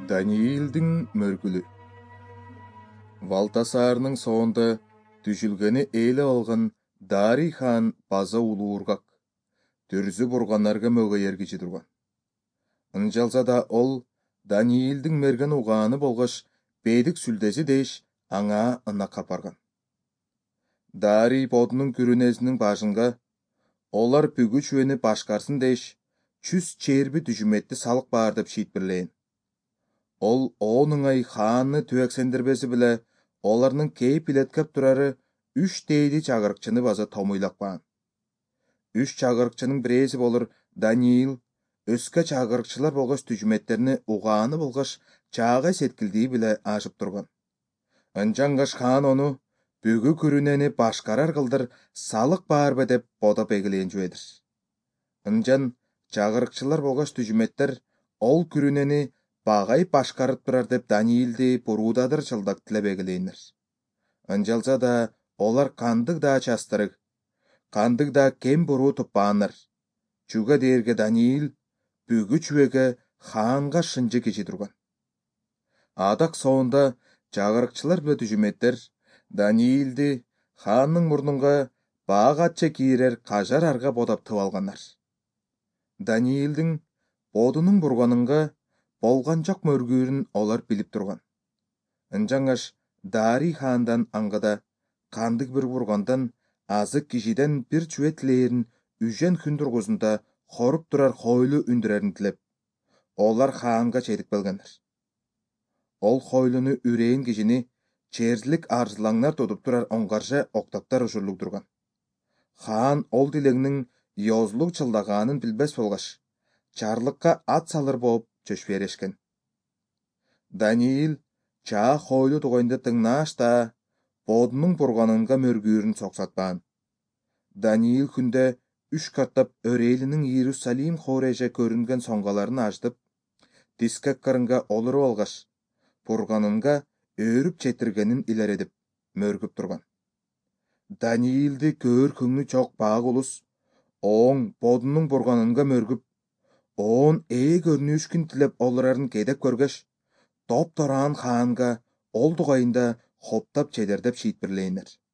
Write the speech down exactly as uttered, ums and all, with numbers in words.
Даниилдин мөргүлү. Валтасарының соонда түшүлгени эйле алган Дарий хан база улуургак, түрзү бурганнарга мөгөйер кичи турган. Ынжалса да ол Даниилдин мерген угааны болгош бедик сүлдеси деш аңа ына капарган. Дарий бодунун күрүнесинин башынга олар бүгү чүени башкарсын деш чүз черби дүжүметти салык баар деп шийтпирлээн. Ол ооныңай хаанны түөксендирбеси биле оларның кейп илеткеп турары үш дейди чагырыкчыны база томуйлак баан. Үш чагырыкчынын биреси болор Даниил, өскө чагырыкчылар болгош түжүметтерини угааны болгош чаага сеткилдии биле ашып турган. Ынжангаш хаан ону бүгү күрүнени башкарар кылдыр салык баарбы деп бодоп эгилээн жүедир. Ынжан чагырыкчылар болгош түжүметтер ол күрүнени багай башкарып турар деп Даниилди буруудадыр чылдак тилеп эгилээннер. Ынжалса да олар кандык да частырык, кандык да кем буруу туппааннар. Чуга дээрге Даниил бүгү чүеге хаанга шынжы кичи турган. Адак соонда чагырыкчылар биле түжүметтер Даниилди хаанның мурнунга баагатча киирер кажар арга бодоптуп алганнар. Даниилдин бодунун бурганынга болгон жок мөргүүрүн олар билип турган. Ынжаңаш Дарий хаандан аңгада кандык бир бургандан азык кишиден бир чүе тилээрин үжен күн тургузунда хоруп турар хойлу үндүрерин тилеп, олар хаанга четип келгеннер. Ол хойлуну үрээн кишини черзилик арзылаңнар тутуп турар оңгаржа октаптар ушурлук турган. Хаан ол дилегнин йозлук чылдагаанын билбес болгош, чарлыкка ат салыр болуп чөч берешкен. Даниил чаа хойлу тугайында тыңнааш да бодунун бурганынга мөргүүрүн соксатпаан. Даниил күндө үч каттап өрейлинин Иерусалим хореже көрүнген соңгаларын ачтып, дискек кырынга олуруп алгаш, бурганынга өөрүп четиргенин илередип, мөргүп турган. Даниилди көөр күңнү чок баак улус, оң бодунун бурганынга мөргүп, оон ээ көрнүүшкүн тилеп олорарын кедеп көргөш, топ тораан хаанга ол тугайында хоптап чедердеп шийтпирлээннер.